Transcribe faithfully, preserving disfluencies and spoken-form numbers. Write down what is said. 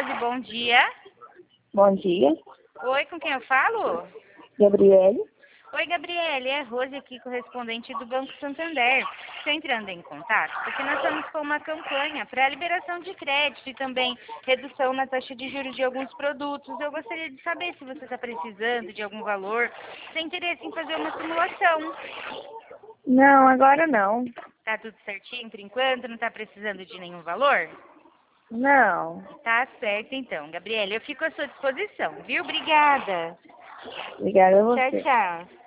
Rose, bom dia. Bom dia, Oi, com quem eu falo? Gabriele. Oi, Gabriele, é Rose aqui, correspondente do Banco Santander. Estou entrando em contato porque nós estamos com uma campanha para liberação de crédito e também redução na taxa de juros de alguns produtos. Eu gostaria de saber se você está precisando de algum valor, tem interesse em fazer uma simulação. Não, agora não. Tá tudo certinho por enquanto? Não está precisando de nenhum valor? Não. Tá certo então, Gabriele. Eu fico à sua disposição, viu? Obrigada. Obrigada a Tchau, você. tchau.